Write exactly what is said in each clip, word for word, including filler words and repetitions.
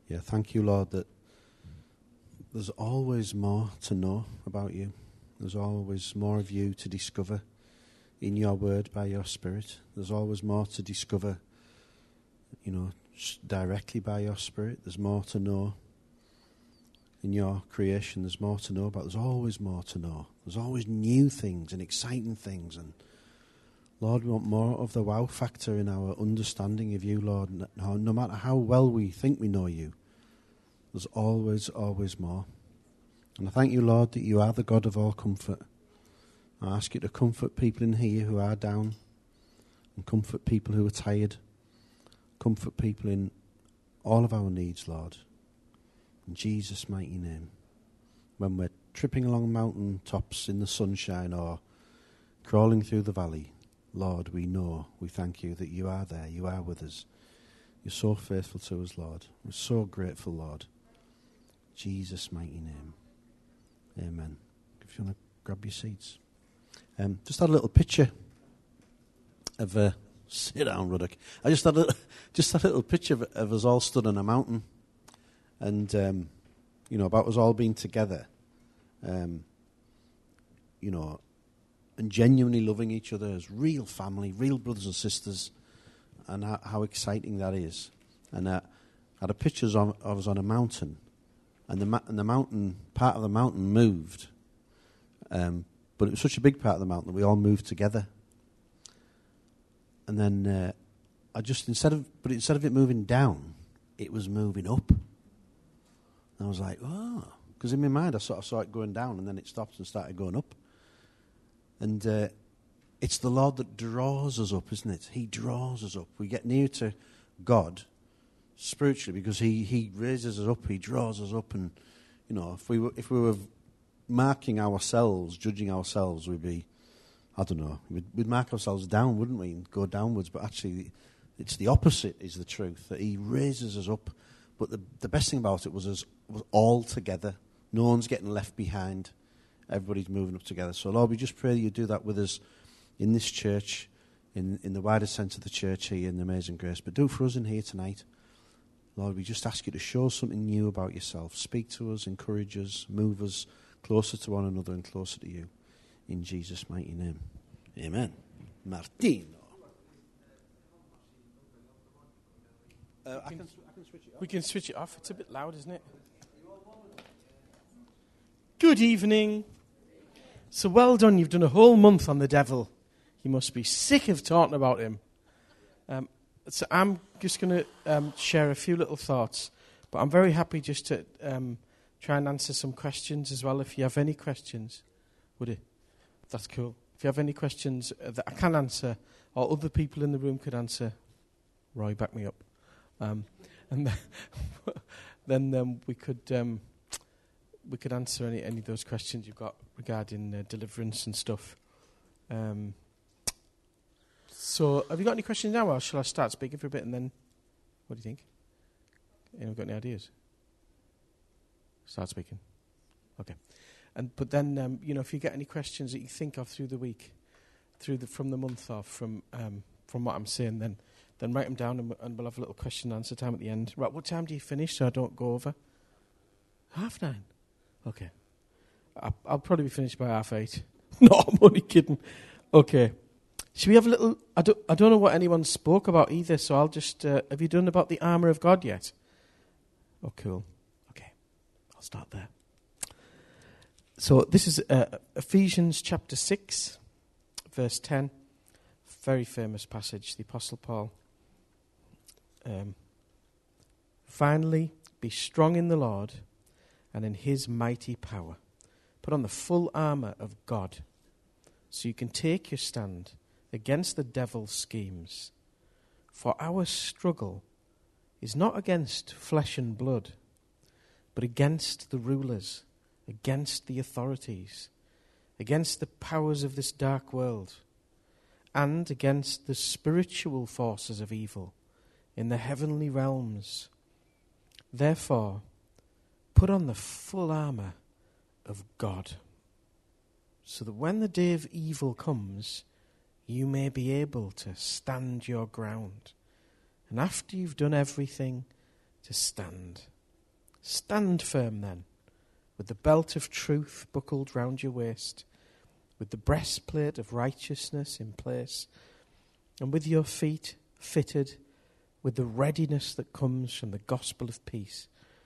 Yeah, thank you, Lord, that there's always more to know about you. There's always more of you to discover in your word by your Spirit. There's always more to discover, you know, directly by your Spirit. There's more to know in your creation. There's more to know about. There's always more to know. There's always new things and exciting things. And Lord, we want more of the wow factor in our understanding of you, Lord. No, no matter how well we think we know you, there's always, always more. And I thank you, Lord, that you are the God of all comfort. I ask you to comfort people in here who are down, and comfort people who are tired. Comfort people in all of our needs, Lord. In Jesus' mighty name. When we're tripping along mountain tops in the sunshine or crawling through the valley, Lord, we know, we thank you that you are there, you are with us. You're so faithful to us, Lord. We're so grateful, Lord. Jesus' mighty name. Amen. If you want to grab your seats. Um, just had a little picture of uh, sit down, Ruddock. I just had a just had a little picture of, of us all stood on a mountain, and um, you know, about us all being together, um, you know, and genuinely loving each other as real family, real brothers and sisters, and how, how exciting that is. And uh, I had a picture of, of us on a mountain, and the ma- and the mountain part of the mountain moved. Um, But it was such a big part of the mountain that we all moved together. And then uh, I just, instead of, but instead of it moving down, it was moving up. And I was like, oh. Because in my mind, I sort of saw it going down, and then it stopped and started going up. And uh, it's the Lord that draws us up, isn't it? He draws us up. We get near to God spiritually because he, he raises us up, he draws us up. And, you know, if we were, if we were marking ourselves, judging ourselves, we'd be, I don't know, we'd, we'd mark ourselves down, wouldn't we, and go downwards. But actually, it's the opposite is the truth, that he raises us up. But the the best thing about it was us was all together. No one's getting left behind. Everybody's moving up together. So, Lord, we just pray that you do that with us in this church, in, in the wider sense of the church here in Amazing Grace. But do it for us in here tonight. Lord, we just ask you to show us something new about yourself. Speak to us, encourage us, move us closer to one another and closer to you. In Jesus' mighty name. Amen. Martino. Uh, I, can, I can switch it off. We can switch it off. It's a bit loud, isn't it? Good evening. So well done. You've done a whole month on the devil. You must be sick of talking about him. Um, so I'm just going to um, share a few little thoughts. But I'm very happy just to Um, try and answer some questions as well, if you have any questions. Would it? That's cool. If you have any questions that I can answer, or other people in the room could answer, Roy, back me up. Um, and then, then um, we could um, we could answer any, any of those questions you've got regarding uh, deliverance and stuff. Um, so, have you got any questions now, or shall I start speaking for a bit and then, what do you think? Anyone got any ideas? Start speaking. Okay. And but then um, you know, if you get any questions that you think of through the week, through the from the month or from um, from what I'm saying, then then write them down, and, and we'll have a little question and answer time at the end. Right, what time do you finish so I don't go over? Half nine. Okay. I, I'll probably be finished by half eight. No, I'm only kidding. Okay. Should we have a little? I don't. I don't know what anyone spoke about either. So I'll just. Uh, have you done about the armor of God yet? Oh, cool. I'll start there. So this is uh, Ephesians chapter six, verse ten. Very famous passage, the Apostle Paul. Um, Finally, be strong in the Lord and in his mighty power. Put on the full armour of God so you can take your stand against the devil's schemes. For our struggle is not against flesh and blood, but against the rulers, against the authorities, against the powers of this dark world, and against the spiritual forces of evil in the heavenly realms. Therefore, put on the full armour of God, so that when the day of evil comes, you may be able to stand your ground. And after you've done everything, to stand. Stand firm then, with the belt of truth buckled round your waist, with the breastplate of righteousness in place, and with your feet fitted with the readiness that comes from the gospel of peace.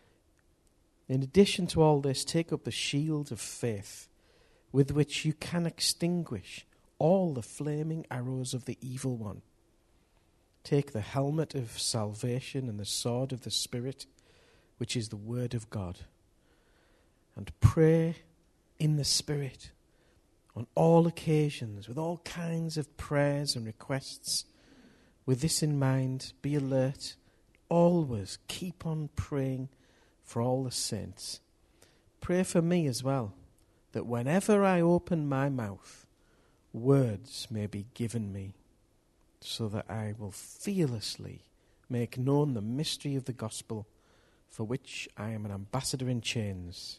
In addition to all this, take up the shield of faith, with which you can extinguish all the flaming arrows of the evil one. Take the helmet of salvation and the sword of the Spirit, which is the word of God, and pray in the Spirit on all occasions with all kinds of prayers and requests. With this in mind, be alert, always keep on praying for all the saints. Pray for me as well, that whenever I open my mouth, words may be given me, so that I will fearlessly make known the mystery of the gospel, for which I am an ambassador in chains.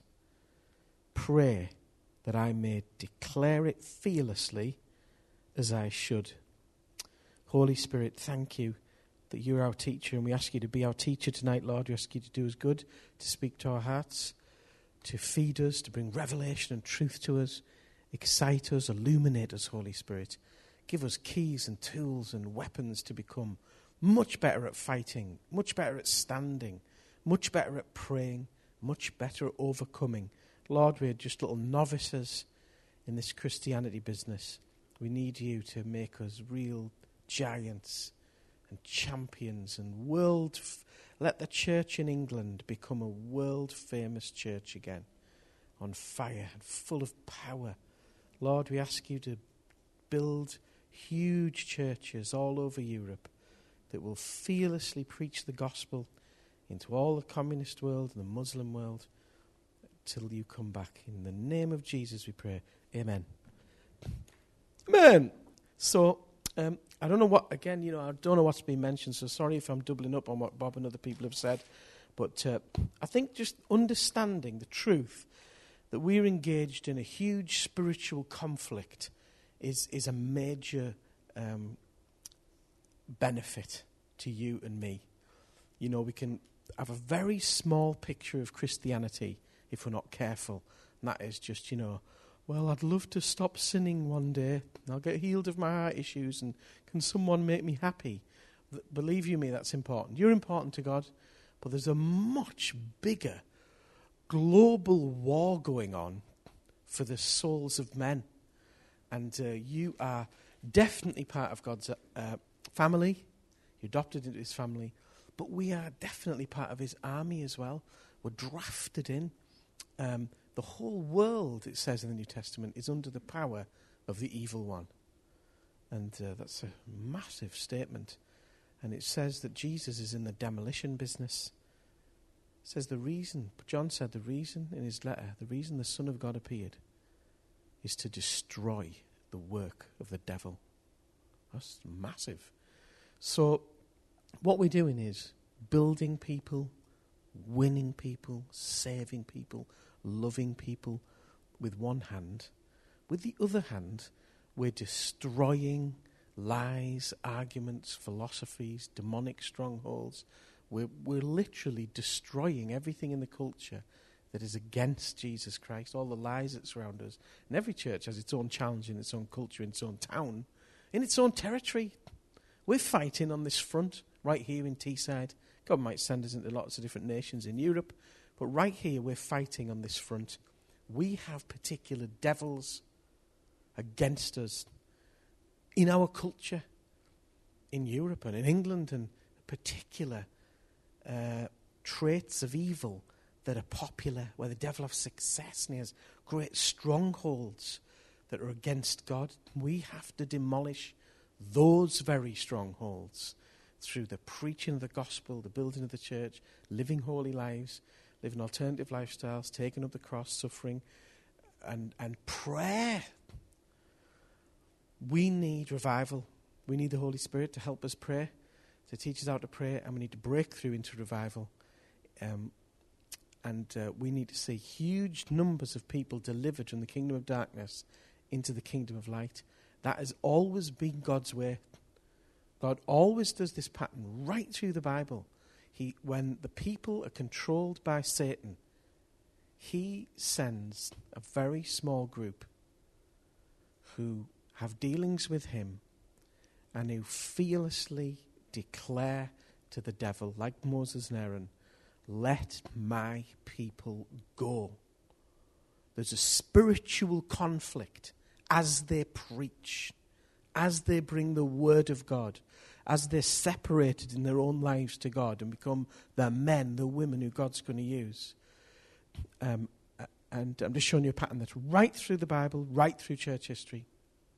Pray that I may declare it fearlessly as I should. Holy Spirit, thank you that you're our teacher, and we ask you to be our teacher tonight, Lord. We ask you to do us good, to speak to our hearts, to feed us, to bring revelation and truth to us, excite us, illuminate us, Holy Spirit. Give us keys and tools and weapons to become much better at fighting, much better at standing, much better at praying, much better at overcoming. Lord, we're just little novices in this Christianity business. We need you to make us real giants and champions and world. F- Let the church in England become a world-famous church again, on fire and full of power. Lord, we ask you to build huge churches all over Europe that will fearlessly preach the gospel into all the communist world and the Muslim world till you come back. In the name of Jesus we pray. Amen. Amen. So, um, I don't know what, again, you know, I don't know what's been mentioned, so sorry if I'm doubling up on what Bob and other people have said. But uh, I think just understanding the truth that we're engaged in a huge spiritual conflict is, is a major um, benefit to you and me. You know, we can have a very small picture of Christianity if we're not careful. And that is just, you know, well, I'd love to stop sinning one day. I'll get healed of my heart issues, and can someone make me happy? Th- believe you me, that's important. You're important to God, but there's a much bigger global war going on for the souls of men. And uh, you are definitely part of God's uh, family. You're adopted into his family. But we are definitely part of his army as well. We're drafted in. Um, the whole world, it says in the New Testament, is under the power of the evil one. And uh, that's a massive statement. And it says that Jesus is in the demolition business. It says the reason, John said the reason in his letter, the reason the Son of God appeared is to destroy the work of the devil. That's massive. So what we're doing is building people, winning people, saving people, loving people with one hand. With the other hand, we're destroying lies, arguments, philosophies, demonic strongholds. We're, we're literally destroying everything in the culture that is against Jesus Christ, all the lies that surround us. And every church has its own challenge in its own culture, in its own town, in its own territory. We're fighting on this front right here in Teesside. God might send us into lots of different nations in Europe, but right here we're fighting on this front. We have particular devils against us in our culture, in Europe and in England, and particular uh, traits of evil that are popular, where the devil has success and he has great strongholds that are against God. We have to demolish those very strongholds through the preaching of the gospel, the building of the church, living holy lives, living alternative lifestyles, taking up the cross, suffering, and, and prayer. We need revival. We need the Holy Spirit to help us pray, to teach us how to pray, and we need to break through into revival. Um, and uh, we need to see huge numbers of people delivered from the kingdom of darkness into the kingdom of light. That has always been God's way. God always does this pattern right through the Bible. He, when the people are controlled by Satan, he sends a very small group who have dealings with him and who fearlessly declare to the devil, like Moses and Aaron, let my people go. There's a spiritual conflict as they preach, as they bring the word of God, as they're separated in their own lives to God and become the men, the women who God's going to use. Um, and I'm just showing you a pattern that's right through the Bible, right through church history.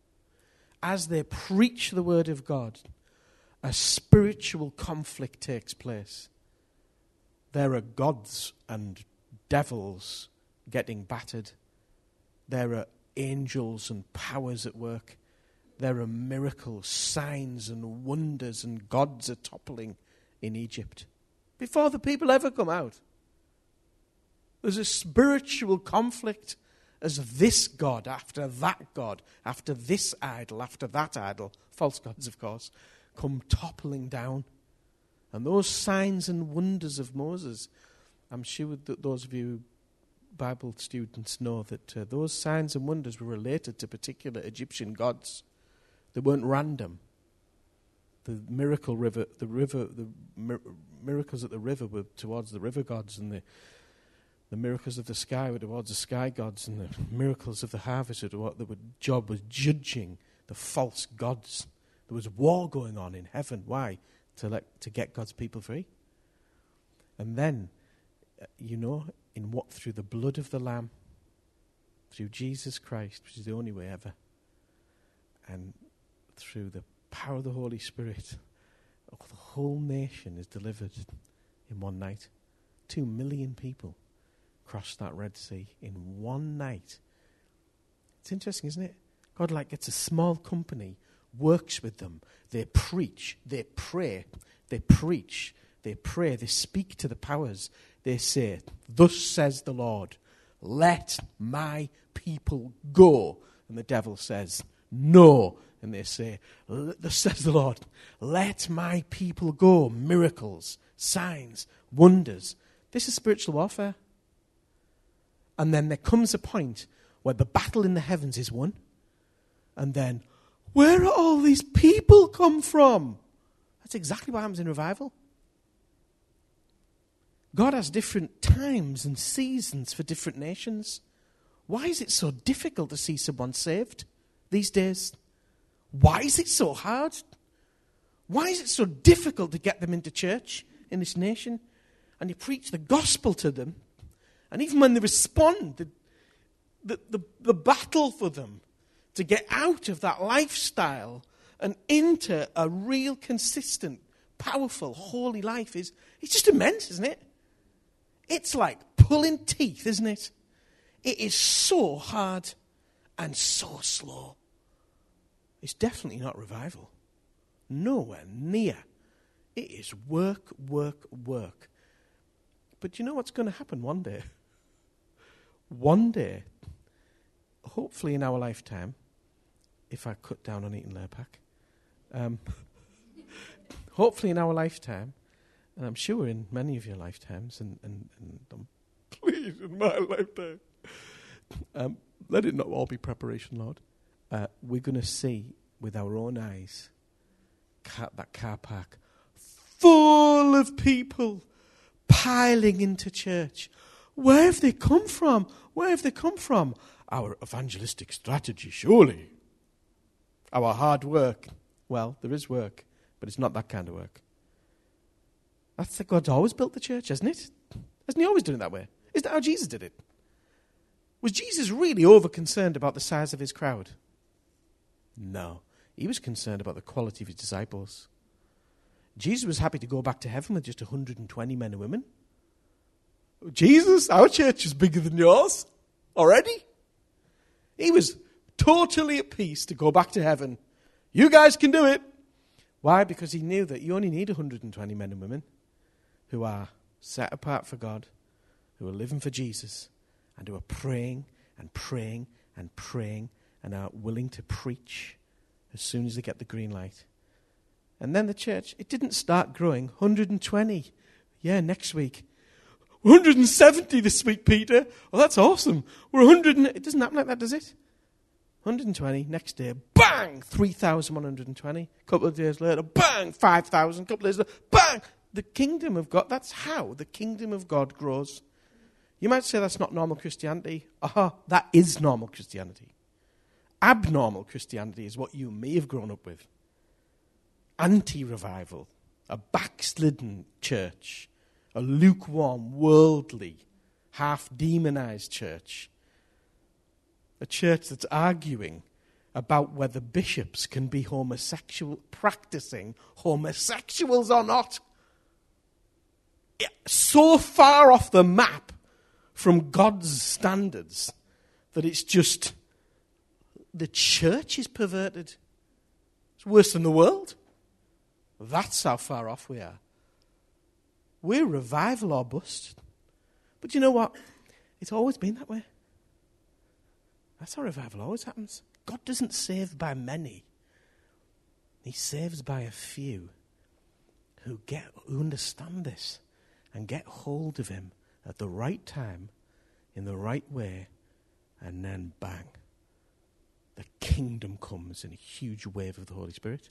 As they preach the word of God, a spiritual conflict takes place. There are gods and devils getting battered. There are angels and powers at work. There are miracles, signs and wonders, and gods are toppling in Egypt before the people ever come out. There's a spiritual conflict as this God after that God, after this idol, after that idol, false gods, of course, come toppling down. And those signs and wonders of Moses, I'm sure that those of you Bible students know that uh, those signs and wonders were related to particular Egyptian gods. They weren't random. The miracle river, the river, the mir- miracles at the river were towards the river gods, and the the miracles of the sky were towards the sky gods, and the miracles of the harvest were what the job was judging the false gods. There was war going on in heaven. Why? To let to get God's people free. And then, uh, you know, in what through the blood of the Lamb, through Jesus Christ, which is the only way ever, and through the power of the Holy Spirit, oh, the whole nation is delivered in one night. Two million people crossed that Red Sea in one night. It's interesting, isn't it? God like gets a small company, works with them. They preach, they pray, they preach, they pray, they speak to the powers. They say, thus says the Lord, let my people go. And the devil says, no. And they say, thus says the Lord, let my people go. Miracles, signs, wonders. This is spiritual warfare. And then there comes a point where the battle in the heavens is won. And then, where are all these people come from? That's exactly what happens in revival. God has different times and seasons for different nations. Why is it so difficult to see someone saved these days? Why is it so hard? Why is it so difficult to get them into church in this nation? And you preach the gospel to them, and even when they respond, the, the, the, the battle for them to get out of that lifestyle and into a real, consistent, powerful, holy life is it's just immense, isn't it? It's like pulling teeth, isn't it? It is so hard and so slow. It's definitely not revival. Nowhere near. It is work, work, work. But you know what's going to happen one day? One day, hopefully in our lifetime, if I cut down on eating Lurpak, um, hopefully in our lifetime, and I'm sure in many of your lifetimes, and, and, and um, please in my lifetime, um, let it not all be preparation, Lord. Uh, we're going to see with our own eyes car, that car park full of people piling into church. Where have they come from? Where have they come from? Our evangelistic strategy, surely. Our hard work. Well, there is work, but it's not that kind of work. That's the God's always built the church, hasn't it? Hasn't he always done it that way? Isn't that how Jesus did it? Was Jesus really over-concerned about the size of his crowd? No. He was concerned about the quality of his disciples. Jesus was happy to go back to heaven with just one hundred twenty men and women. Jesus, our church is bigger than yours already. He was totally at peace to go back to heaven. You guys can do it. Why? Because he knew that you only need one hundred twenty men and women who are set apart for God, who are living for Jesus, and who are praying and praying and praying and are willing to preach as soon as they get the green light. And then the church, it didn't start growing. one hundred twenty. Yeah, next week. We're one hundred seventy this week, Peter. Oh, that's awesome. We're one hundred. And, it doesn't happen like that, does it? one hundred twenty, next day, bang, three thousand one hundred twenty. A couple of days later, bang, five thousand. A couple of days later, bang. The kingdom of God, that's how the kingdom of God grows. You might say that's not normal Christianity. Aha, that is normal Christianity. Abnormal Christianity is what you may have grown up with. Anti-revival, a backslidden church, a lukewarm, worldly, half-demonized church. A church that's arguing about whether bishops can be homosexual, practicing homosexuals or not. So far off the map from God's standards that it's just, the church is perverted. It's worse than the world. That's how far off we are. We're revival or bust. But you know what? It's always been that way. That's how revival always happens. God doesn't save by many. He saves by a few who get who understand this and get hold of him at the right time, in the right way, and then bang, the kingdom comes in a huge wave of the Holy Spirit.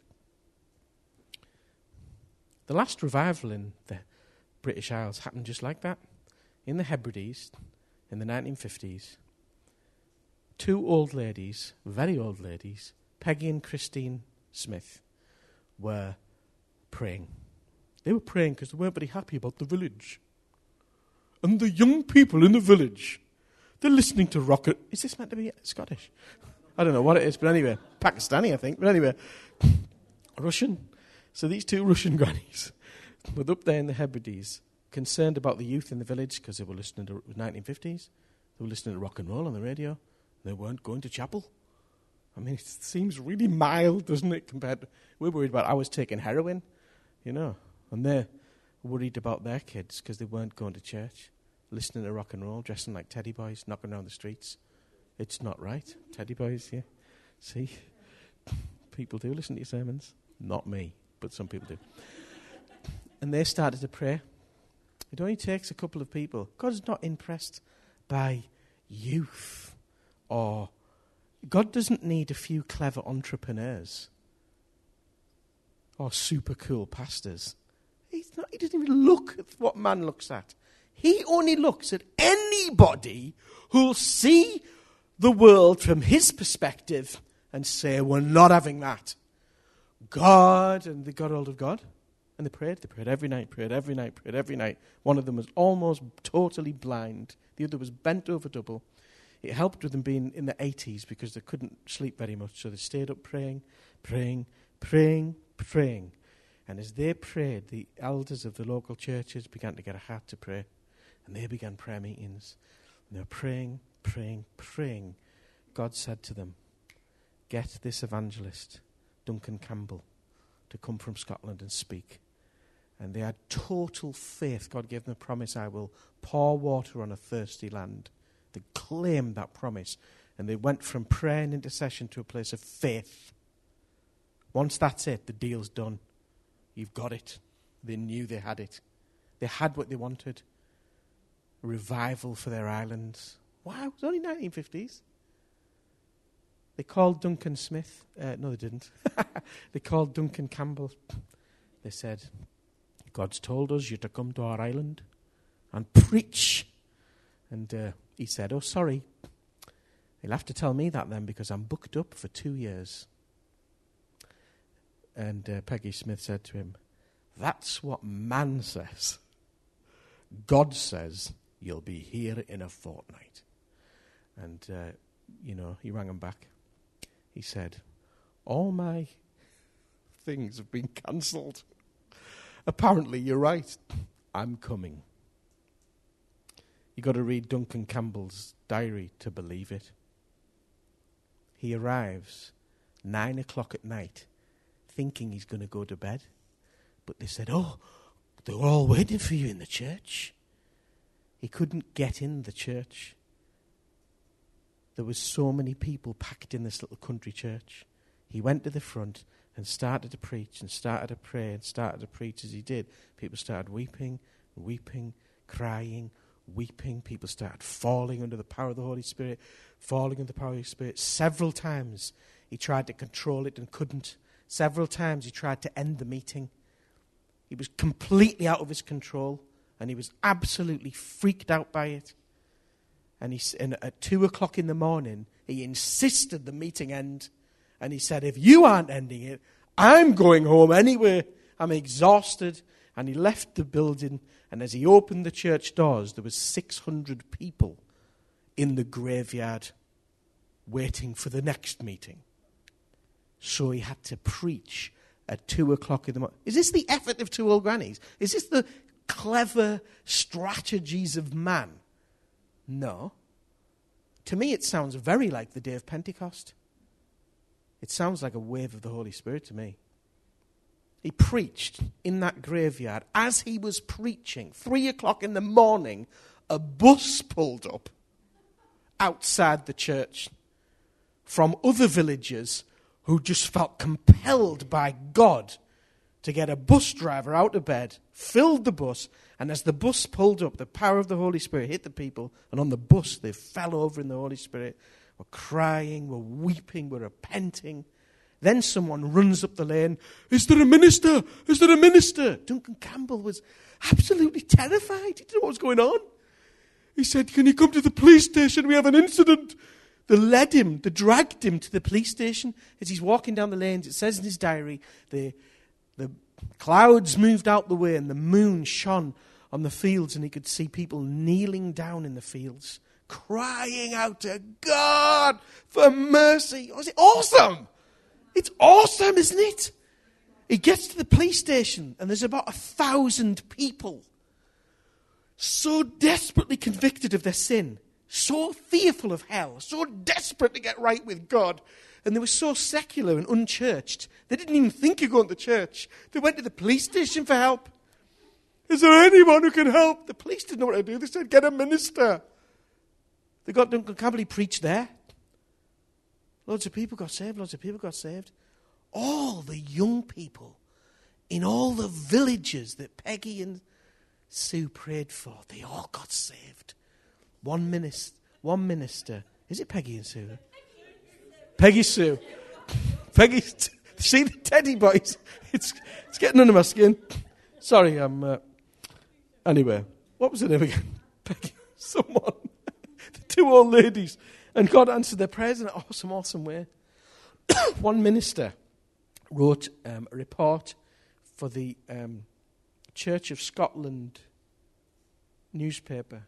The last revival in the British Isles happened just like that. In the Hebrides, in the nineteen fifties, two old ladies, very old ladies, Peggy and Christine Smith, were praying. They were praying because they weren't very happy about the village. And the young people in the village, they're listening to rocket. Is this meant to be Scottish? I don't know what it is, but anyway, Pakistani, I think. But anyway, Russian. So these two Russian grannies were up there in the Hebrides, concerned about the youth in the village because they were listening to nineteen fifties. They were listening to rock and roll on the radio. They weren't going to chapel. I mean, it seems really mild, doesn't it, compared to... We're worried about ours taking heroin, you know. And they're worried about their kids because they weren't going to church, listening to rock and roll, dressing like teddy boys, knocking around the streets. It's not right. Teddy boys, yeah. See? People do listen to your sermons. Not me, but some people do. And they started to pray. It only takes a couple of people. God's not impressed by youth. Or God doesn't need a few clever entrepreneurs or super cool pastors. He's not, he doesn't even look at what man looks at. He only looks at anybody who'll see the world from his perspective and say, we're not having that. God, and they got hold of God. And they prayed. They prayed every night, prayed every night, prayed every night. One of them was almost totally blind. The other was bent over double. It helped with them being in the eighties because they couldn't sleep very much. So they stayed up praying, praying, praying, praying. And as they prayed, the elders of the local churches began to get a heart to pray. And they began prayer meetings. And they were praying, praying, praying. God said to them, get this evangelist, Duncan Campbell, to come from Scotland and speak. And they had total faith. God gave them a promise, I will pour water on a thirsty land. They claimed that promise. And they went from prayer and intercession to a place of faith. Once that's it, the deal's done. You've got it. They knew they had it. They had what they wanted. A revival for their islands. Wow, it was only nineteen fifties. They called Duncan Smith. Uh, no, they didn't. They called Duncan Campbell. They said, God's told us you're to come to our island and preach. And uh, he said, oh, sorry. You'll have to tell me that then because I'm booked up for two years. And uh, Peggy Smith said to him, that's what man says. God says you'll be here in a fortnight. And, uh, you know, he rang him back. He said, all my things have been cancelled. Apparently, you're right. I'm coming. You've got to read Duncan Campbell's diary to believe it. He arrives nine o'clock at night thinking he's going to go to bed. But they said, oh, they were all waiting for you in the church. He couldn't get in the church. There was so many people packed in this little country church. He went to the front and started to preach and started to pray and started to preach as he did. People started weeping, weeping, crying, weeping. People started falling under the power of the Holy Spirit, falling under the power of the Holy Spirit. Several times he tried to control it and couldn't. Several times he tried to end the meeting. He was completely out of his control, and he was absolutely freaked out by it. And, he, and at two o'clock in the morning, he insisted the meeting end. And he said, if you aren't ending it, I'm going home anyway. I'm exhausted. And he left the building, and as he opened the church doors, there was six hundred people in the graveyard waiting for the next meeting. So he had to preach at two o'clock in the morning. Is this the effort of two old grannies? Is this the clever strategies of man? No. To me, it sounds very like the day of Pentecost. It sounds like a wave of the Holy Spirit to me. He preached in that graveyard. As he was preaching, three o'clock in the morning, a bus pulled up outside the church from other villagers who just felt compelled by God to get a bus driver out of bed, filled the bus, and as the bus pulled up, the power of the Holy Spirit hit the people, and on the bus they fell over in the Holy Spirit, were crying, were weeping, were repenting. Then someone runs up the lane, is there a minister? Is there a minister? Duncan Campbell was absolutely terrified. He didn't know what was going on. He said, can you come to the police station? We have an incident. They led him, they dragged him to the police station. As he's walking down the lanes, it says in his diary, the, the clouds moved out the way and the moon shone on the fields, and he could see people kneeling down in the fields, crying out to God for mercy. Was it awesome? It's awesome, isn't it? He gets to the police station, and there's about a thousand people so desperately convicted of their sin, so fearful of hell, so desperate to get right with God, and they were so secular and unchurched, they didn't even think of going to church. They went to the police station for help. Is there anyone who can help? The police didn't know what to do. They said, get a minister. They got Duncan Campbell, he preached there. Loads of people got saved, loads of people got saved. All the young people in all the villages that Peggy and Sue prayed for, they all got saved. One minister, one minister. Is it Peggy and Sue? Peggy Sue. Peggy, see the teddy boys? It's it's getting under my skin. Sorry, I'm. Uh, anyway, what was the name again? Peggy, someone. The two old ladies. And God answered their prayers in an awesome, awesome way. One minister wrote um, a report for the um, Church of Scotland newspaper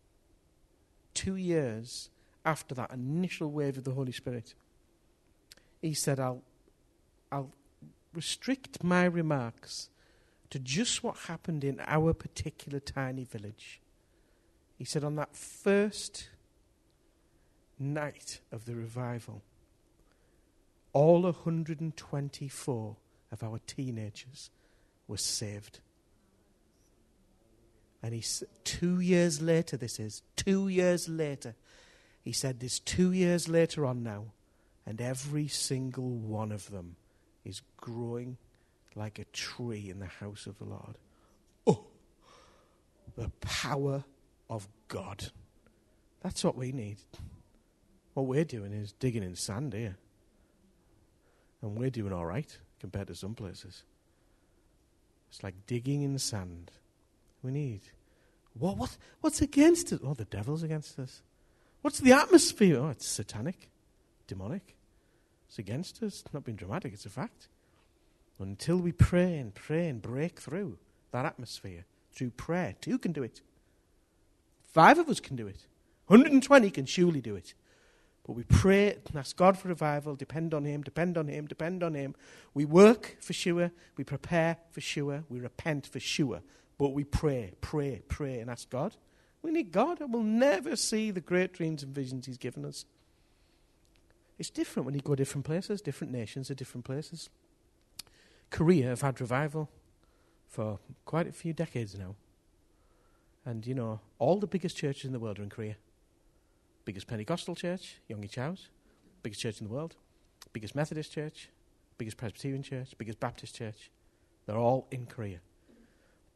two years after that initial wave of the Holy Spirit. He said, I'll, I'll restrict my remarks to just what happened in our particular tiny village. He said, on that first night of the revival, all one hundred twenty-four of our teenagers were saved. And he said, two years later, this is, two years later, he said, this two years later on now, and every single one of them is growing like a tree in the house of the Lord. Oh, the power of God. That's what we need. What we're doing is digging in sand here. And we're doing all right compared to some places. It's like digging in sand. We need. What, what, what's against it? Oh, the devil's against us. What's the atmosphere? Oh, it's satanic, demonic. It's against us. It's not being dramatic, it's a fact. Until we pray and pray and break through that atmosphere through prayer, two can do it. Five of us can do it. one hundred twenty can surely do it. But we pray and ask God for revival, depend on Him, depend on Him, depend on Him. We work for sure, we prepare for sure, we repent for sure. But we pray, pray, pray, and ask God. We need God, and we'll never see the great dreams and visions He's given us. It's different when you go different places, different nations are different places. Korea have had revival for quite a few decades now. And, you know, all the biggest churches in the world are in Korea. Biggest Pentecostal church, Yonggi Chows. Biggest church in the world. Biggest Methodist church. Biggest Presbyterian church. Biggest Baptist church. They're all in Korea.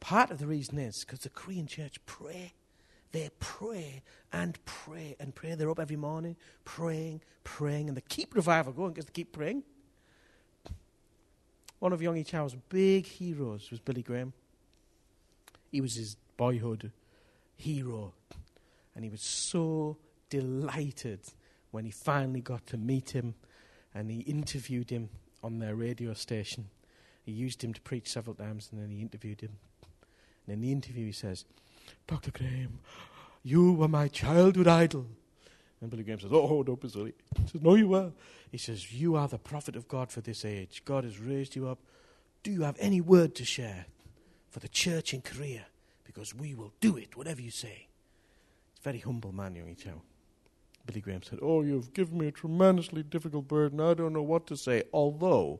Part of the reason is because the Korean church pray. They pray and pray and pray. They're up every morning praying, praying, and they keep revival going because they keep praying. One of Yonggi Cho's big heroes was Billy Graham. He was his boyhood hero. And he was so delighted when he finally got to meet him and he interviewed him on their radio station. He used him to preach several times and then he interviewed him. And in the interview he says, Doctor Graham, you were my childhood idol. And Billy Graham says, oh, don't be silly. He says, no, you were. He says, you are the prophet of God for this age. God has raised you up. Do you have any word to share for the church in Korea? Because we will do it, whatever you say. He's a very humble man, Yonggi Cho. Billy Graham said, oh, you've given me a tremendously difficult burden. I don't know what to say. Although,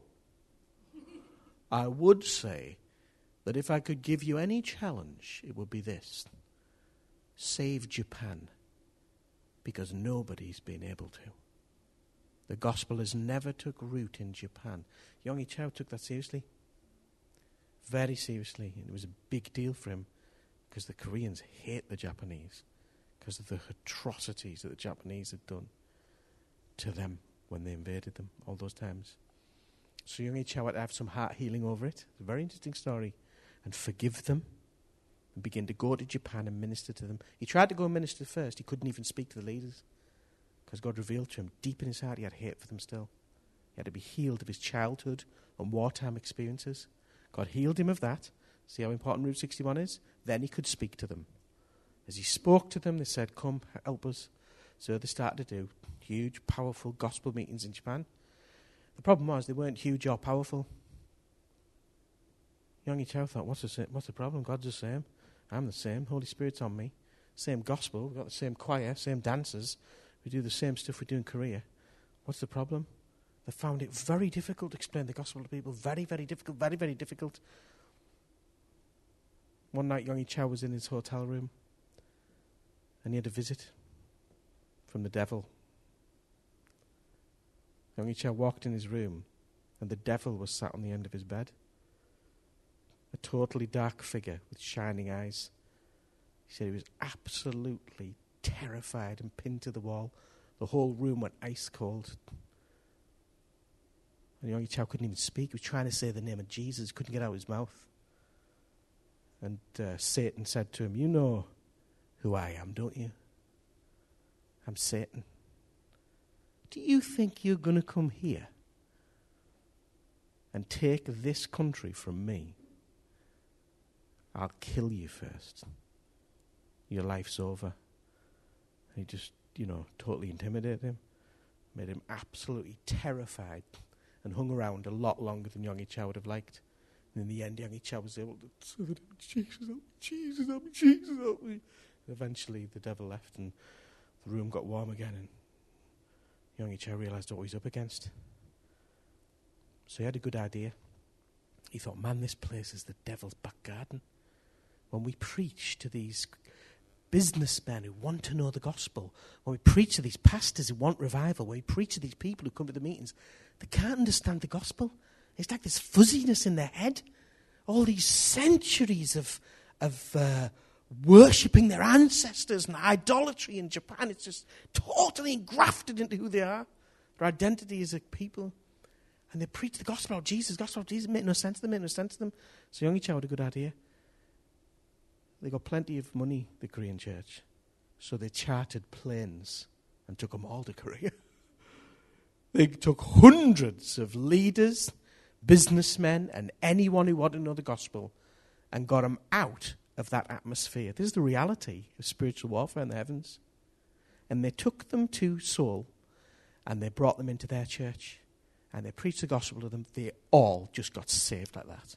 I would say that if I could give you any challenge, it would be this. Save Japan. Because nobody's been able to. The gospel has never took root in Japan. Yonggi Cho took that seriously. Very seriously. And it was a big deal for him because the Koreans hate the Japanese because of the atrocities that the Japanese had done to them when they invaded them all those times. So Yonggi Cho had to have some heart healing over it. It's a very interesting story. And forgive them. And begin to go to Japan and minister to them. He tried to go and minister first. He couldn't even speak to the leaders. Because God revealed to him, deep in his heart, he had hate for them still. He had to be healed of his childhood and wartime experiences. God healed him of that. See how important Route sixty-one is? Then he could speak to them. As he spoke to them, they said, come, help us. So they started to do huge, powerful gospel meetings in Japan. The problem was they weren't huge or powerful. Yonggi Cho thought, what's the, what's the problem? God's the same. I'm the same. Holy Spirit's on me. Same gospel. We've got the same choir, same dancers. We do the same stuff we do in Korea. What's the problem? They found it very difficult to explain the gospel to people. Very, very difficult. Very, very difficult. One night, Yonggi Cho was in his hotel room and he had a visit from the devil. Yonggi Cho walked in his room and the devil was sat on the end of his bed. A totally dark figure with shining eyes. He said he was absolutely terrified and pinned to the wall. The whole room went ice cold. And Yonggi Cho couldn't even speak. He was trying to say the name of Jesus. Couldn't get out of his mouth. And uh, Satan said to him, you know who I am, don't you? I'm Satan. Do you think you're going to come here and take this country from me? I'll kill you first. Your life's over. And he just, you know, totally intimidated him. Made him absolutely terrified. And hung around a lot longer than Yonggi Cho would have liked. And in the end, Yonggi Cho was able to say, Jesus help me, Jesus help me, Jesus help me. And eventually the devil left and the room got warm again. And Yonggi Cho realised what he was up against. So he had a good idea. He thought, man, this place is the devil's back garden. When we preach to these businessmen who want to know the gospel, when we preach to these pastors who want revival, when we preach to these people who come to the meetings, they can't understand the gospel. It's like this fuzziness in their head. All these centuries of, of uh, worshipping their ancestors and idolatry in Japan. It's just totally engrafted into who they are. Their identity as a people. And they preach the gospel of Jesus. The gospel of Jesus made no sense to them, made no sense to them. So Yonggi Cho had a good idea. They got plenty of money, the Korean church. So they chartered planes and took them all to Korea. They took hundreds of leaders, businessmen, and anyone who wanted to know the gospel and got them out of that atmosphere. This is the reality of spiritual warfare in the heavens. And they took them to Seoul and they brought them into their church and they preached the gospel to them. They all just got saved like that.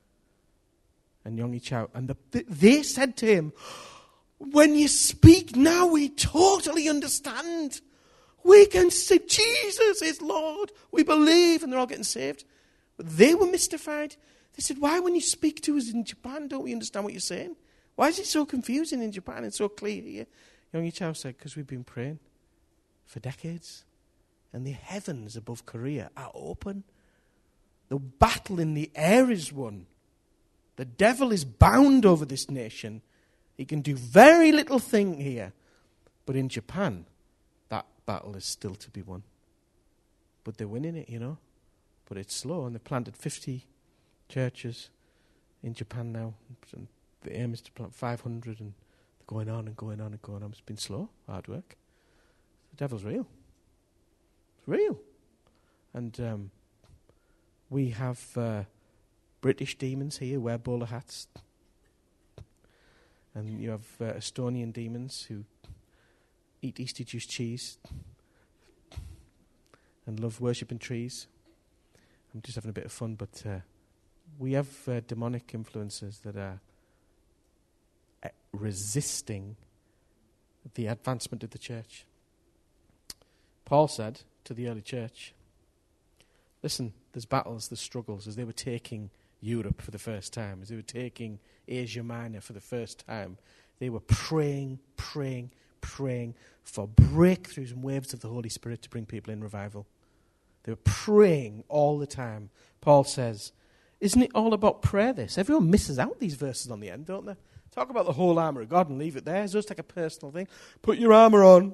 And Yonggi Cho, and the, the, they said to him, when you speak now, we totally understand. We can say Jesus is Lord. We believe, and they're all getting saved. But they were mystified. They said, why when you speak to us in Japan, don't we understand what you're saying? Why is it so confusing in Japan and so clear here? Yonggi Cho said, because we've been praying for decades. And the heavens above Korea are open. The battle in the air is won. The devil is bound over this nation. He can do very little thing here. But in Japan, that battle is still to be won. But they're winning it, you know. But it's slow, and they've planted fifty churches in Japan now. And the aim is to plant five hundred, and they're going on and going on and going on. It's been slow, hard work. The devil's real. It's real. And um, we have uh, British demons here who wear bowler hats. And you have uh, Estonian demons who eat Easter juice cheese and love worshipping trees. I'm just having a bit of fun, but uh, we have uh, demonic influences that are uh, resisting the advancement of the church. Paul said to the early church, listen, there's battles, there's struggles, as they were taking Europe for the first time, as they were taking Asia Minor for the first time. They were praying, praying, praying for breakthroughs and waves of the Holy Spirit to bring people in revival. They were praying all the time. Paul says, isn't it all about prayer, this? Everyone misses out these verses on the end, don't they? Talk about the whole armour of God and leave it there. It's just like a personal thing. Put your armour on.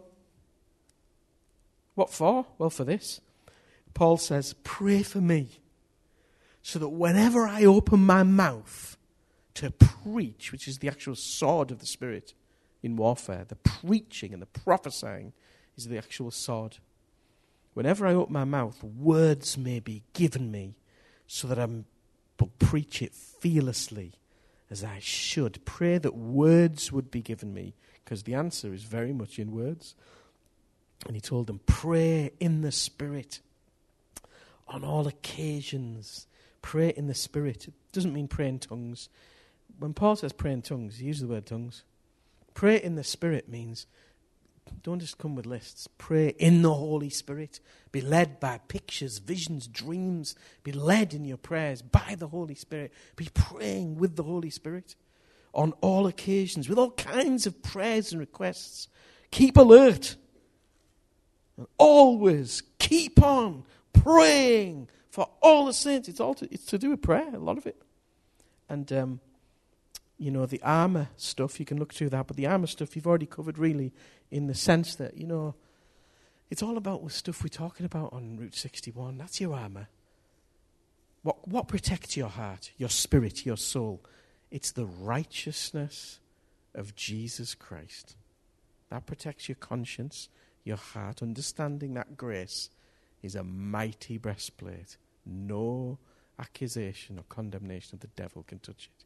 What for? Well, for this. Paul says, pray for me, so that whenever I open my mouth to preach, which is the actual sword of the Spirit in warfare, the preaching and the prophesying is the actual sword. Whenever I open my mouth, words may be given me so that I will preach it fearlessly as I should. Pray that words would be given me, because the answer is very much in words. And he told them, pray in the Spirit on all occasions. Pray in the Spirit. It doesn't mean pray in tongues. When Paul says pray in tongues, he uses the word tongues. Pray in the Spirit means don't just come with lists. Pray in the Holy Spirit. Be led by pictures, visions, dreams. Be led in your prayers by the Holy Spirit. Be praying with the Holy Spirit on all occasions, with all kinds of prayers and requests. Keep alert. And always keep on praying for all the saints. It's all to, it's to do with prayer, a lot of it. And, um, you know, the armour stuff, you can look through that, but the armour stuff you've already covered really in the sense that, you know, it's all about the stuff we're talking about on Route sixty-one. That's your armour. What, what protects your heart, your spirit, your soul? It's the righteousness of Jesus Christ. That protects your conscience, your heart. Understanding that grace is a mighty breastplate. No accusation or condemnation of the devil can touch it.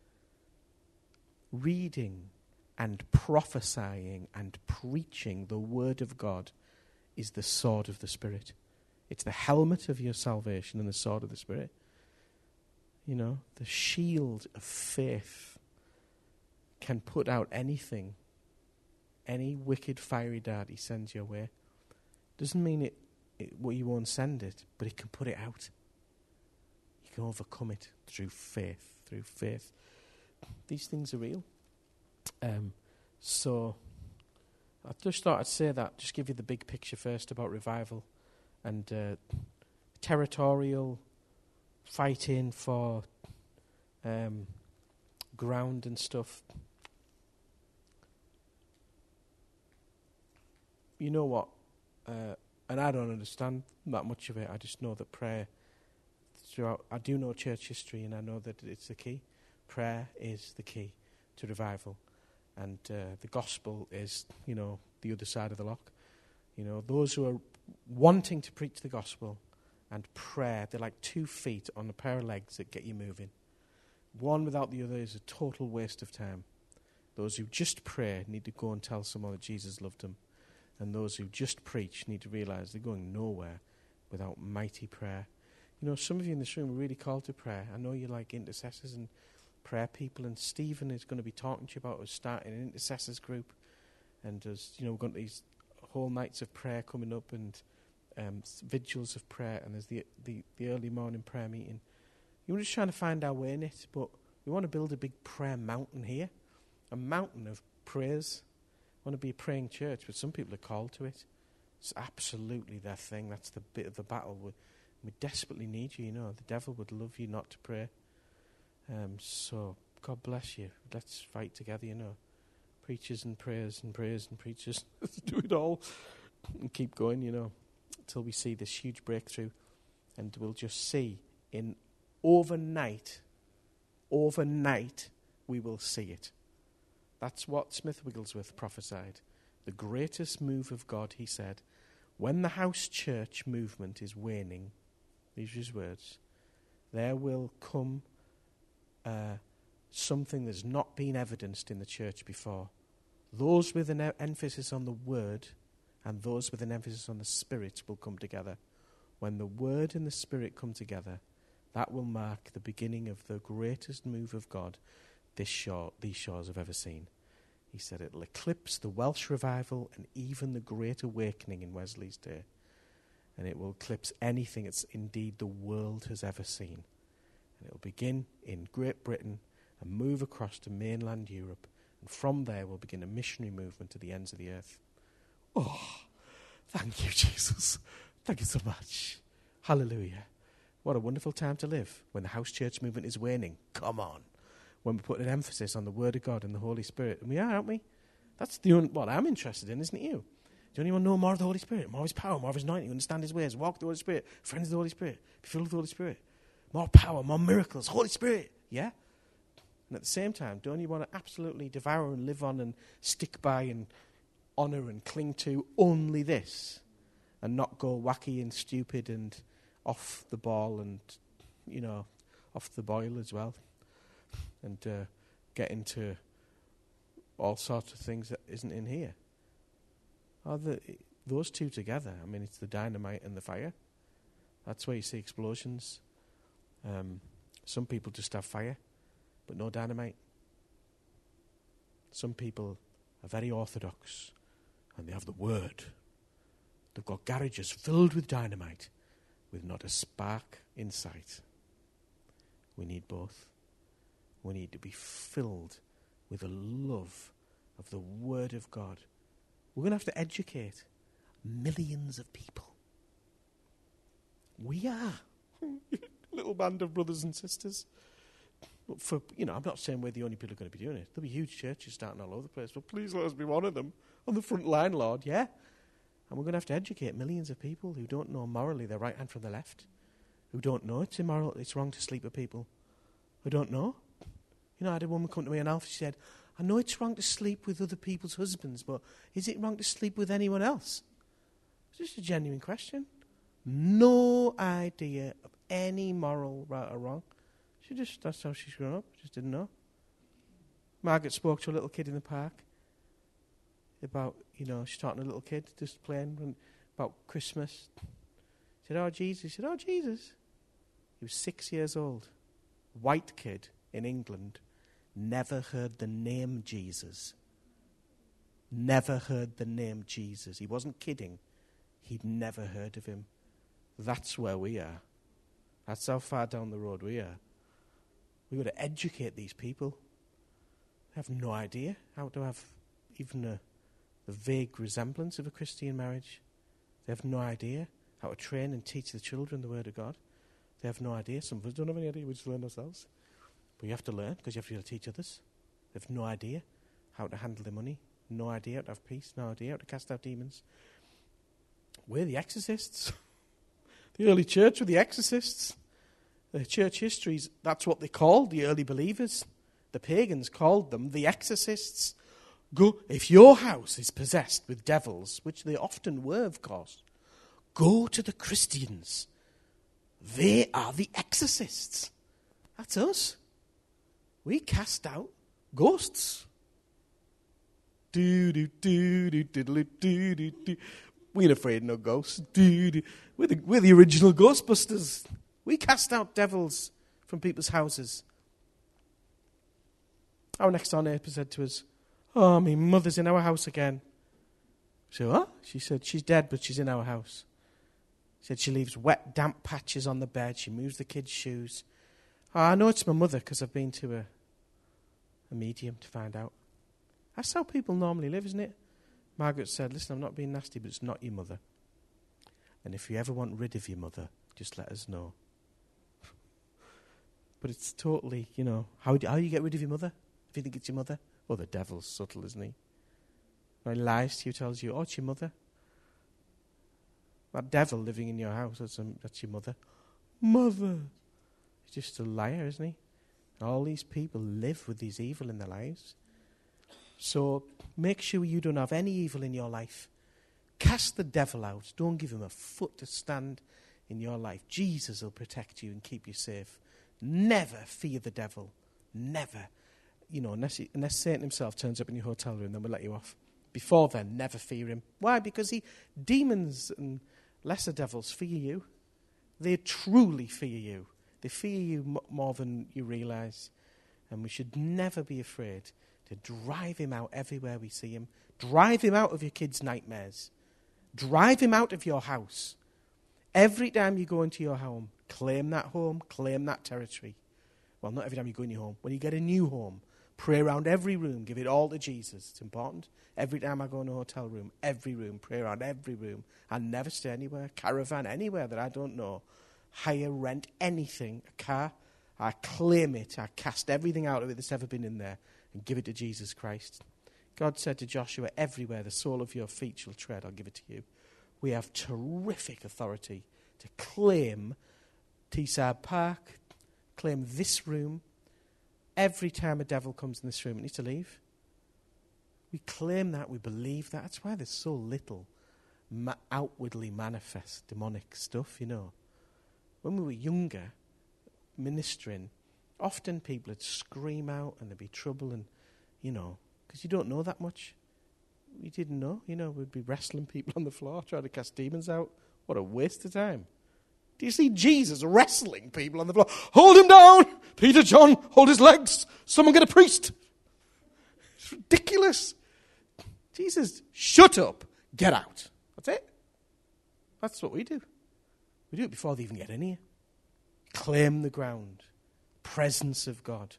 Reading and prophesying and preaching the word of God is the sword of the Spirit. It's the helmet of your salvation and the sword of the Spirit. You know, the shield of faith can put out anything, any wicked fiery dart he sends your way. Doesn't mean it, it well, you won't send it, but it can put it out. You can overcome it through faith, through faith. These things are real. Um, so I just thought I'd say that, just give you the big picture first about revival and uh, territorial fighting for um, ground and stuff. You know what? Uh, and I don't understand that much of it. I just know that prayer throughout, I do know church history, and I know that it's the key. Prayer is the key to revival. And uh, the gospel is, you know, the other side of the lock. You know, those who are wanting to preach the gospel and prayer, they're like two feet on a pair of legs that get you moving. One without the other is a total waste of time. Those who just pray need to go and tell someone that Jesus loved them. And those who just preach need to realize they're going nowhere without mighty prayer. You know, some of you in this room are really called to prayer. I know you're like intercessors and prayer people, and Stephen is going to be talking to you about us starting an intercessors group, and as you know, we've got these whole nights of prayer coming up, and um, vigils of prayer, and there's the, the the early morning prayer meeting. We're just trying to find our way in it, but we want to build a big prayer mountain here, a mountain of prayers. We want to be a praying church, but some people are called to it. It's absolutely their thing. That's the bit of the battle. We, we desperately need you. You know, the devil would love you not to pray. Um, so, God bless you. Let's fight together, you know. Preachers and prayers and prayers and preachers. Let's do it all and keep going, you know, until we see this huge breakthrough. And we'll just see in overnight, overnight, we will see it. That's what Smith Wigglesworth prophesied. The greatest move of God, he said, when the house church movement is waning, these are his words, there will come uh, something that's not been evidenced in the church before. Those with an e- emphasis on the word and those with an emphasis on the spirit will come together. When the word and the spirit come together, that will mark the beginning of the greatest move of God this shore, these shores have ever seen. He said it'll eclipse the Welsh revival and even the Great Awakening in Wesley's day. And it will eclipse anything that's indeed the world has ever seen. And it'll begin in Great Britain and move across to mainland Europe. And from there will begin a missionary movement to the ends of the earth. Oh, thank you, Jesus. Thank you so much. Hallelujah. What a wonderful time to live when the house church movement is waning. Come on. When we put an emphasis on the Word of God and the Holy Spirit. And we are, aren't we? That's the un- what I'm interested in, isn't it you? Do anyone know more of the Holy Spirit? More of His power, more of His anointing, understand His ways, walk with the Holy Spirit, friends of the Holy Spirit, be filled with the Holy Spirit. More power, more miracles, Holy Spirit. Yeah? And at the same time, don't you want to absolutely devour and live on and stick by and honour and cling to only this? And not go wacky and stupid and off the ball and, you know, off the boil as well. And uh, get into all sorts of things that isn't in here. Are the, those two together, I mean, it's the dynamite and the fire. That's where you see explosions. Um, some people just have fire, but no dynamite. Some people are very orthodox, and they have the word. They've got garages filled with dynamite, with not a spark in sight. We need both. We need to be filled with the love of the Word of God. We're going to have to educate millions of people. We are. Little band of brothers and sisters. But for, you know, I'm not saying we're the only people who are going to be doing it. There'll be huge churches starting all over the place. But please let us be one of them. On the front line, Lord, yeah? And we're going to have to educate millions of people who don't know morally their right hand from the left. Who don't know it's immoral, it's wrong to sleep with people. Who don't know. You know, I had a woman come to me in Alpha, she said, I know it's wrong to sleep with other people's husbands, but is it wrong to sleep with anyone else? It's just a genuine question. No idea of any moral right or wrong. She just, that's how she's grown up, just didn't know. Margaret spoke to a little kid in the park about, you know, she's talking to a little kid just playing about Christmas. She said, oh, Jesus. She said, oh, Jesus. He was six years old. White kid in England. Never heard the name Jesus. Never heard the name Jesus. He wasn't kidding. He'd never heard of him. That's where we are. That's how far down the road we are. We've got to educate these people. They have no idea how to have even a, a vague resemblance of a Christian marriage. They have no idea how to train and teach the children the Word of God. They have no idea. Some of us don't have any idea. We just learn ourselves. But you have to learn because you have to be able to teach others. They have no idea how to handle their money. No idea how to have peace. No idea how to cast out demons. We're the exorcists. The early church were the exorcists. The church histories, that's what they called the early believers. The pagans called them the exorcists. Go, if your house is possessed with devils, which they often were, of course, go to the Christians. They are the exorcists. That's us. We cast out ghosts. Do do do do do do do do. We ain't afraid of no ghosts. Do do. We're the we're the original Ghostbusters. We cast out devils from people's houses. Our next door neighbour said to us, "Oh, my mother's in our house again." So what? She said she's dead, but she's in our house. She said she leaves wet, damp patches on the bed. She moves the kids' shoes. Oh, I know it's my mother because I've been to a, a medium to find out. That's how people normally live, isn't it? Margaret said, listen, I'm not being nasty, but it's not your mother. And if you ever want rid of your mother, just let us know. But it's totally, you know, how do, how do you get rid of your mother? If you think it's your mother? Oh, the devil's subtle, isn't he? When he lies to you, tells you, oh, it's your mother. That devil living in your house, that's, um, that's your mother. Mother. He's just a liar, isn't he? And all these people live with this evil in their lives. So make sure you don't have any evil in your life. Cast the devil out. Don't give him a foot to stand in your life. Jesus will protect you and keep you safe. Never fear the devil. Never. You know, unless, he, unless Satan himself turns up in your hotel room, then we'll let you off. Before then, never fear him. Why? Because he, demons and lesser devils fear you. They truly fear you. They fear you m- more than you realize. And we should never be afraid to drive him out everywhere we see him. Drive him out of your kids' nightmares. Drive him out of your house. Every time you go into your home, claim that home, claim that territory. Well, not every time you go in your home. When you get a new home, pray around every room, give it all to Jesus. It's important. Every time I go in a hotel room, every room, pray around every room. I never stay anywhere, caravan, anywhere that I don't know. Hire, rent, anything, a car. I claim it. I cast everything out of it that's ever been in there and give it to Jesus Christ. God said to Joshua, everywhere the sole of your feet shall tread, I'll give it to you. We have terrific authority to claim Teesside Park, claim this room. Every time a devil comes in this room, it needs to leave. We claim that, we believe that. That's why there's so little ma- outwardly manifest demonic stuff, you know. When we were younger, ministering, often people would scream out and there'd be trouble and, you know, because you don't know that much. We didn't know, you know, we'd be wrestling people on the floor, trying to cast demons out. What a waste of time. Do you see Jesus wrestling people on the floor? Hold him down! Peter, John, hold his legs. Someone get a priest. It's ridiculous. Jesus, shut up. Get out. That's it. That's what we do. We do it before they even get in here. Claim the ground. Presence of God.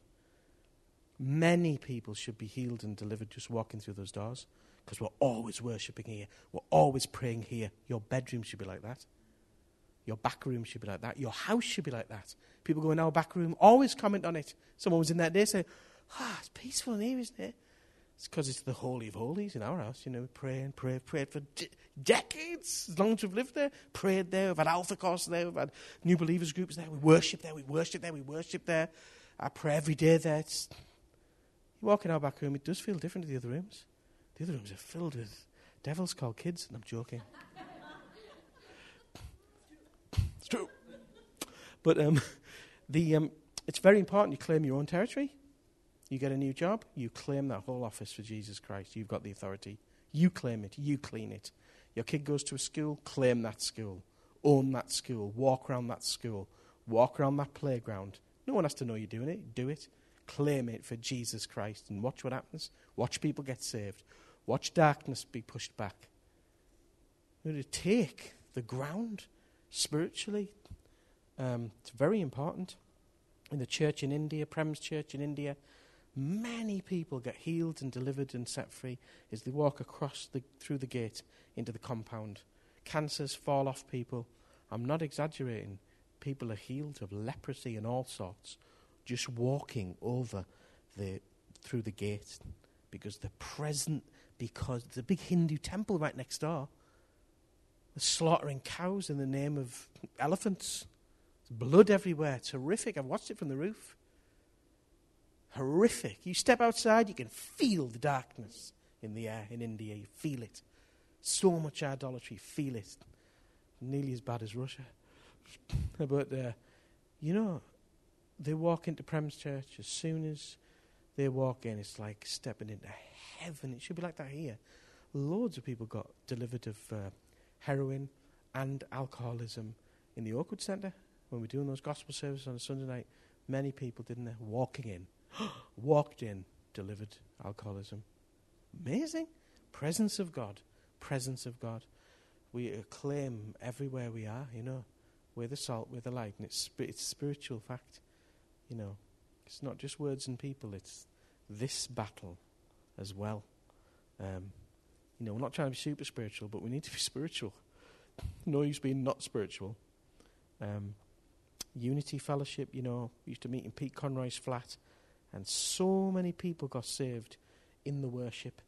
Many people should be healed and delivered just walking through those doors because we're always worshipping here. We're always praying here. Your bedroom should be like that. Your back room should be like that. Your house should be like that. People go in our back room, always comment on it. Someone was in there today saying, ah, oh, it's peaceful in here, isn't it? It's because it's the Holy of Holies in our house. You know, we pray and pray, prayed for de- decades, as long as we've lived there. Prayed there, we've had Alpha Course there, we've had New Believers groups there. We worship there, we worship there, we worship there. I pray every day there. It's, you walk in our back room, it does feel different to the other rooms. The other rooms are filled with devils called kids, and I'm joking. It's true. But um, the um, it's very important you claim your own territory. You get a new job, you claim that whole office for Jesus Christ. You've got the authority. You claim it. You clean it. Your kid goes to a school, claim that school. Own that school. Walk around that school. Walk around that playground. No one has to know you're doing it. Do it. Claim it for Jesus Christ and watch what happens. Watch people get saved. Watch darkness be pushed back. We're going to take the ground spiritually. Um, it's very important. In the church in India, Prem's church in India, many people get healed and delivered and set free as they walk across the through the gate into the compound. Cancers fall off people. I'm not exaggerating. People are healed of leprosy and all sorts just walking over the through the gate because they're present, because there's a big Hindu temple right next door. They're slaughtering cows in the name of elephants. There's blood everywhere. Terrific. I've watched it from the roof. Horrific. You step outside, you can feel the darkness in the air in India. You feel it. So much idolatry. Feel it. Nearly as bad as Russia. But, uh, you know, they walk into Prem's church. As soon as they walk in, it's like stepping into heaven. It should be like that here. Loads of people got delivered of uh, heroin and alcoholism in the Oakwood Centre. When we're doing those gospel services on a Sunday night, many people, didn't they, walking in. Walked in, delivered alcoholism. Amazing. Presence of God. Presence of God. We acclaim everywhere we are, you know. We're the salt, we're the light, and it's, sp- it's spiritual fact. You know, it's not just words and people, it's this battle as well. Um, you know, we're not trying to be super spiritual, but we need to be spiritual. No use being not spiritual. Um, Unity Fellowship, you know, we used to meet in Pete Conroy's flat, and so many people got saved in the worship.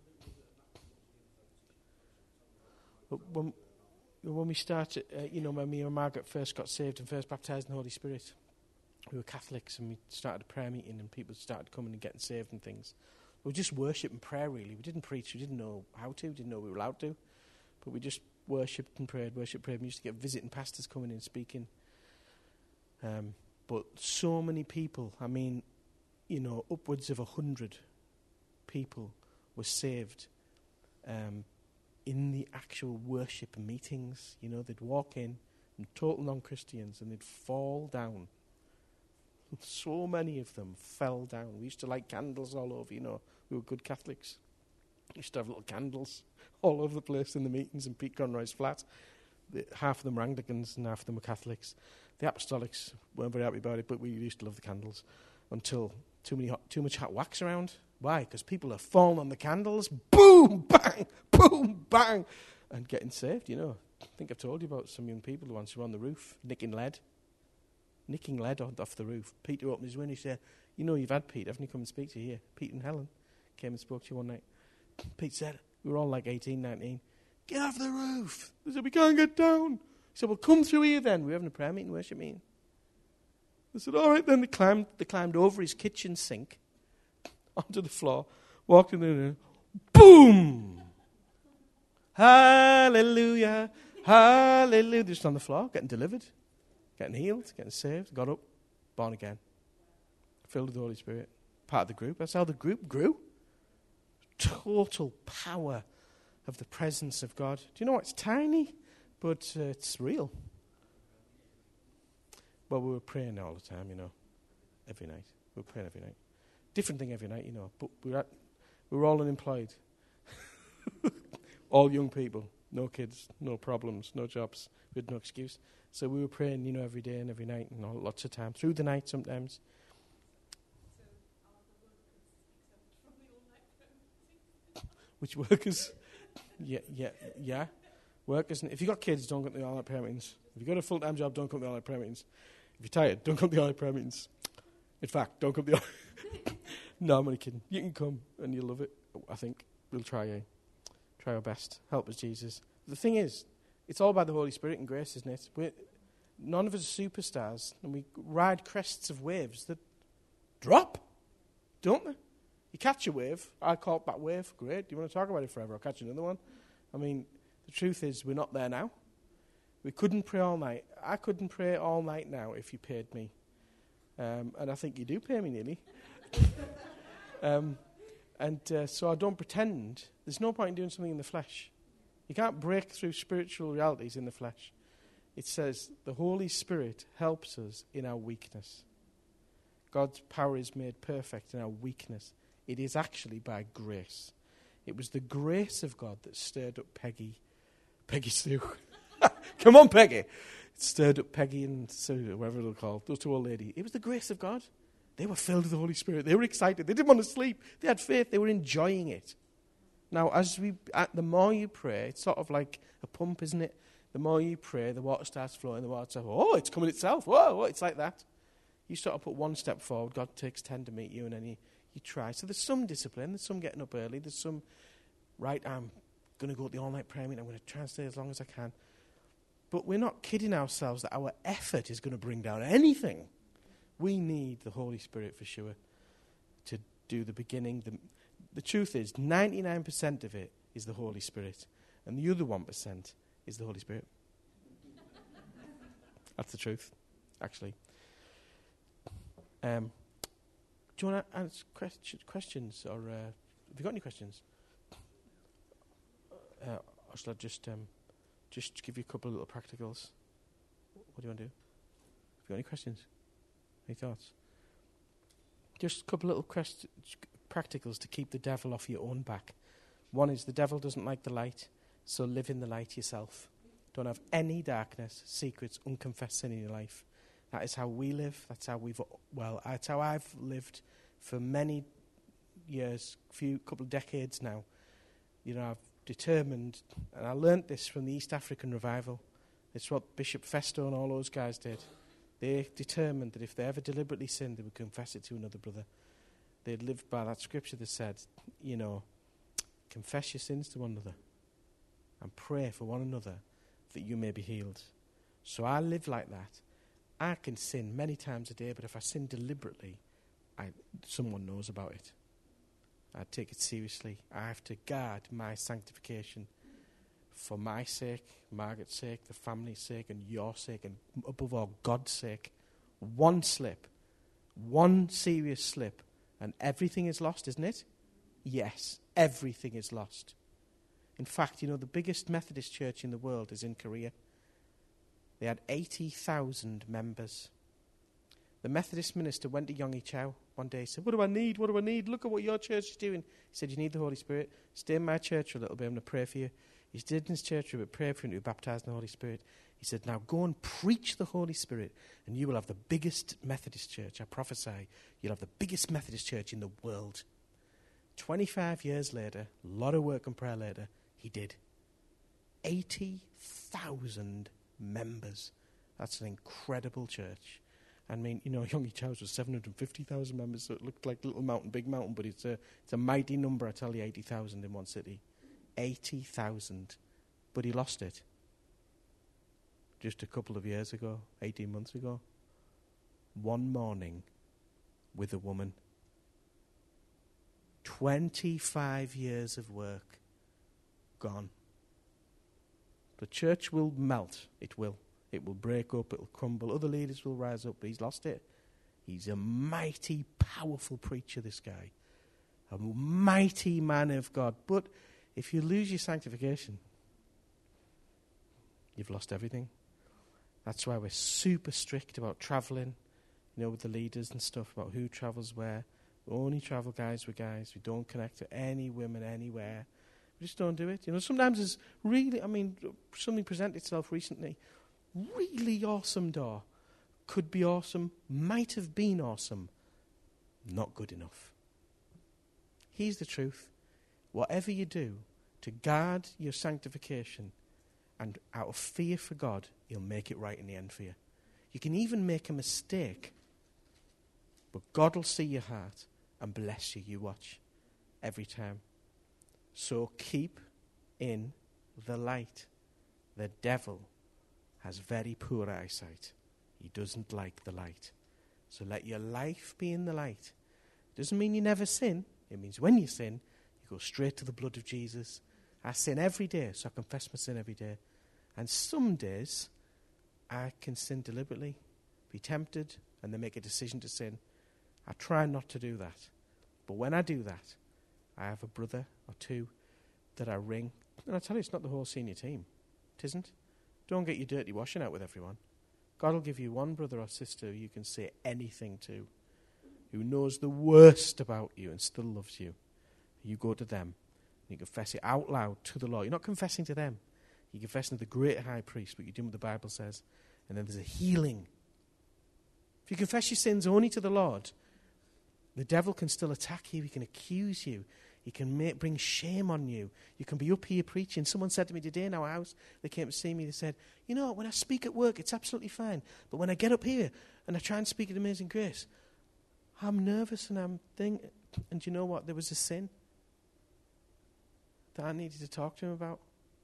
But when, when we started, uh, you know, when me and Margaret first got saved and first baptised in the Holy Spirit, we were Catholics, and we started a prayer meeting, and people started coming and getting saved and things. We were just worship and prayer, really. We didn't preach. We didn't know how to. We didn't know we were allowed to. But we just worshipped and prayed, worshipped, prayed. We used to get visiting pastors coming in speaking. Um, but so many people, I mean, you know, upwards of a hundred people were saved um, in the actual worship meetings. You know, they'd walk in, and total non-Christians, and they'd fall down. So many of them fell down. We used to light candles all over, you know. We were good Catholics. We used to have little candles all over the place in the meetings in Pete Conroy's flat. The, half of them were Anglicans and half of them were Catholics. The Apostolics weren't very happy about it, but we used to love the candles until too many hot, too much hot wax around. Why? Because people are falling on the candles. Boom, bang, boom, bang, and getting saved, you know. I think I've told you about some young people the ones who were on the roof, nicking lead. Nicking lead off the roof. Peter opened his window. He said, you know you've had Pete, haven't you? Come and speak to you here. Pete and Helen came and spoke to you one night. Pete said, we were all like eighteen, nineteen. Get off the roof. They said, we can't get down. He said, well, come through here then. We're having a prayer meeting, worship meeting. They said, all right. Then they climbed, they climbed over his kitchen sink onto the floor, walked in there, boom! Hallelujah, hallelujah. They're just on the floor, getting delivered. Getting healed, getting saved, got up, born again. Filled with the Holy Spirit. Part of the group. That's how the group grew. Total power of the presence of God. Do you know what? It's tiny, but uh, it's real. Well, we were praying all the time, you know. Every night. We were praying every night. Different thing every night, you know. But we were, at, we were all unemployed. All young people. No kids, no problems, no jobs. We had no excuse. So we were praying, you know, every day and every night and all, lots of time. Through the night sometimes. So which workers? yeah, yeah, yeah. Workers. If you've got kids, don't come to the all-night prayer meetings. If you've got a full-time job, don't come to the all-night prayer meetings. If you're tired, don't come to the all-night prayer meetings. In fact, don't come to the all-night. No, I'm only kidding. You can come and you'll love it. I think we'll try, eh? Try our best. Help us, Jesus. The thing is, it's all about the Holy Spirit and grace, isn't it? We're, none of us are superstars, and we ride crests of waves that drop, don't they? You catch a wave. I caught that wave. Great. Do you want to talk about it forever? I'll catch another one. I mean, the truth is, we're not there now. We couldn't pray all night. I couldn't pray all night now if you paid me. Um, and I think you do pay me nearly. um, and uh, so I don't pretend. There's no point in doing something in the flesh. You can't break through spiritual realities in the flesh. It says the Holy Spirit helps us in our weakness. God's power is made perfect in our weakness. It is actually by grace. It was the grace of God that stirred up Peggy. Peggy Sue. Come on, Peggy. It stirred up Peggy and Sue, whatever they're called, those two old ladies. It was the grace of God. They were filled with the Holy Spirit. They were excited. They didn't want to sleep. They had faith. They were enjoying it. Now, as we, uh, the more you pray, it's sort of like a pump, isn't it? The more you pray, the water starts flowing. The water starts, oh, it's coming itself. Whoa, whoa, it's like that. You sort of put one step forward. God takes ten to meet you, and then you, you try. So there's some discipline. There's some getting up early. There's some, right, I'm going to go to the all-night prayer meeting. I'm going to try and stay as long as I can. But we're not kidding ourselves that our effort is going to bring down anything. We need the Holy Spirit for sure to do the beginning. The, the truth is, ninety-nine percent of it is the Holy Spirit, and the other one percent is the Holy Spirit. That's the truth, actually. Um, do you want to answer question, questions, or uh, have you got any questions? Uh, or shall I just um, just give you a couple of little practicals? What do you want to do? Have you got any questions? Any thoughts? Just a couple of little quest- practicals to keep the devil off your own back. One is the devil doesn't like the light, so live in the light yourself. Don't have any darkness, secrets, unconfessed sin in your life. That is how we live. That's how we've, well, that's how I've lived for many years, few, couple of decades now. You know, I've determined, and I learnt this from the East African revival. It's what Bishop Festo and all those guys did. They determined that if they ever deliberately sinned, they would confess it to another brother. They'd lived by that scripture that said, you know, confess your sins to one another and pray for one another that you may be healed. So I live like that. I can sin many times a day, but if I sin deliberately, I, someone knows about it. I take it seriously. I have to guard my sanctification for my sake, Margaret's sake, the family's sake, and your sake, and above all, God's sake. One slip, one serious slip, and everything is lost, isn't it? Yes, everything is lost. In fact, you know, the biggest Methodist church in the world is in Korea. They had eighty thousand members. The Methodist minister went to Yonggi Cho one day. He said, what do I need? What do I need? Look at what your church is doing. He said, you need the Holy Spirit. Stay in my church for a little bit. I'm going to pray for you. He stayed in his church for a bit, prayed for him to be baptized in the Holy Spirit. He said, now go and preach the Holy Spirit, and you will have the biggest Methodist church. I prophesy, you'll have the biggest Methodist church in the world. twenty-five years later, a lot of work and prayer later, he did. eighty thousand members. That's an incredible church. I mean, you know, Yonggi Cho's was seven hundred fifty thousand members, so it looked like Little Mountain, Big Mountain, but it's a, it's a mighty number, I tell you, eighty thousand in one city. eighty thousand. But he lost it. Just a couple of years ago, eighteen months ago. One morning with a woman. twenty-five years of work gone. The church will melt. It will. It will break up. It will crumble. Other leaders will rise up, but he's lost it. He's a mighty, powerful preacher, this guy. A mighty man of God. But if you lose your sanctification, you've lost everything. That's why we're super strict about travelling, you know, with the leaders and stuff, about who travels where. We only travel guys with guys. We don't connect to any women anywhere. We just don't do it. You know, sometimes it's really, I mean, something presented itself recently. Really awesome door. Could be awesome. Might have been awesome. Not good enough. Here's the truth. Whatever you do to guard your sanctification and out of fear for God, he'll make it right in the end for you. You can even make a mistake, but God will see your heart and bless you. You watch every time. So keep in the light. The devil has very poor eyesight. He doesn't like the light. So let your life be in the light. Doesn't mean you never sin. It means when you sin, you go straight to the blood of Jesus. I sin every day, so I confess my sin every day. And some days, I can sin deliberately, be tempted, and then make a decision to sin. I try not to do that. But when I do that, I have a brother or two that I ring. And I tell you, it's not the whole senior team. It isn't. Don't get your dirty washing out with everyone. God will give you one brother or sister who you can say anything to, who knows the worst about you and still loves you. You go to them and you confess it out loud to the Lord. You're not confessing to them. You're confessing to the great high priest, what you're doing what the Bible says. And then there's a healing. If you confess your sins only to the Lord, the devil can still attack you. He can accuse you. He can make, bring shame on you. You can be up here preaching. Someone said to me today in our house, they came to see me, they said, you know, when I speak at work, it's absolutely fine. But when I get up here and I try and speak at Amazing Grace, I'm nervous and I'm thinking, and you know what? There was a sin that I needed to talk to him about.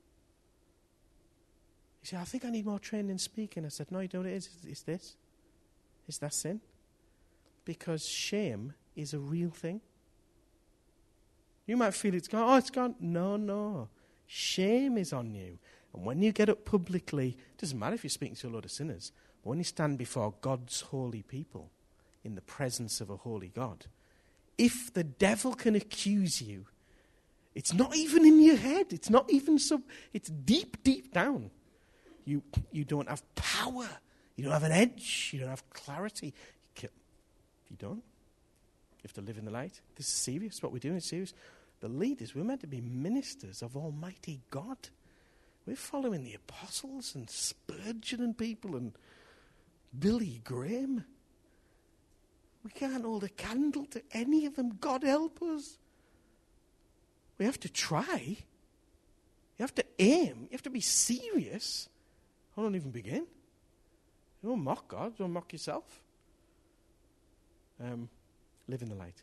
He said, I think I need more training in speaking. I said, no, you know what it is? It's this. It's that sin. Because shame is a real thing. You might feel it's gone. Oh, it's gone. No, no. Shame is on you. And when you get up publicly, it doesn't matter if you're speaking to a lot of sinners, but when you stand before God's holy people in the presence of a holy God, if the devil can accuse you, it's not even in your head. It's not even so. It's deep, deep down. You, you don't have power. You don't have an edge. You don't have clarity. You, you don't. You have to live in the light. This is serious. What we're doing is serious. The leaders, we're meant to be ministers of Almighty God. We're following the apostles and Spurgeon and people and Billy Graham. We can't hold a candle to any of them. God help us. We have to try. You have to aim. You have to be serious. I don't even begin. Don't mock God. Don't mock yourself. Um, live in the light.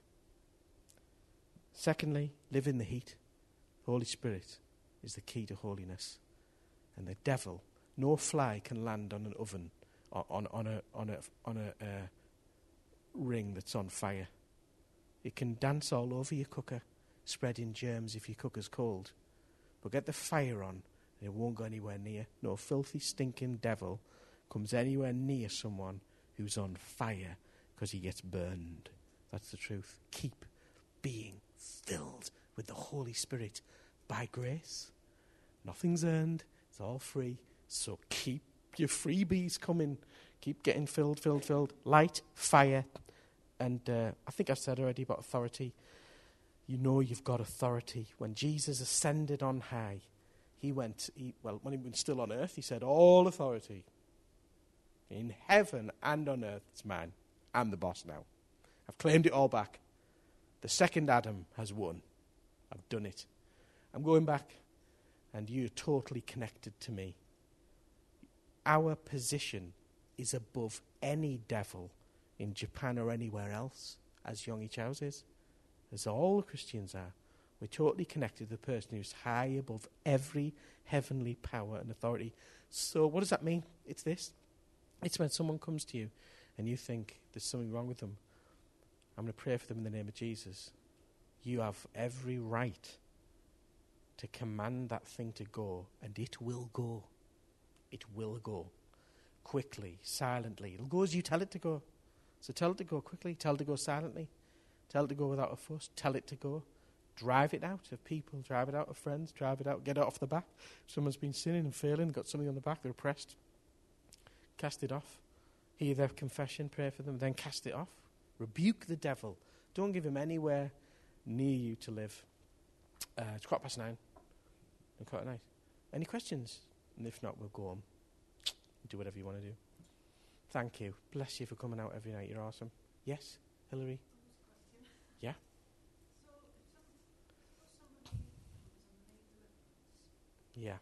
Secondly, live in the heat. The Holy Spirit is the key to holiness. And the devil, no fly can land on an oven, on, on, on a, on a, on a uh, ring that's on fire. It can dance all over your cooker, spreading germs if your cooker's cold. But get the fire on, and it won't go anywhere near. No filthy, stinking devil comes anywhere near someone who's on fire because he gets burned. That's the truth. Keep being filled with the Holy Spirit by grace. Nothing's earned. It's all free. So keep your freebies coming. Keep getting filled, filled, filled. Light, fire. And uh, I think I've said already about authority. You know you've got authority. When Jesus ascended on high, he went, he, well, when he was still on earth, he said, all authority in heaven and on earth, it's mine. I'm the boss now. I've claimed it all back. The second Adam has won. I've done it. I'm going back, and you're totally connected to me. Our position is above any devil in Japan or anywhere else, as Yonggi Chows is, as all Christians are. We're totally connected to the person who's high above every heavenly power and authority. So what does that mean? It's this. It's when someone comes to you and you think there's something wrong with them. I'm going to pray for them in the name of Jesus. You have every right to command that thing to go, and it will go. It will go. Quickly, silently. It'll go as you tell it to go. So tell it to go quickly. Tell it to go silently. Tell it to go without a fuss. Tell it to go. Drive it out of people. Drive it out of friends. Drive it out. Get it off the back. Someone's been sinning and failing, got something on the back, they're oppressed. Cast it off. Hear their confession, pray for them, then cast it off. Rebuke the devil. Don't give him anywhere near you to live. Uh, it's quarter past nine. And quite nice. Any questions? And if not, we'll go on. Do whatever you want to do. Thank you. Bless you for coming out every night. You're awesome. Yes, Hillary? Yeah? Yeah.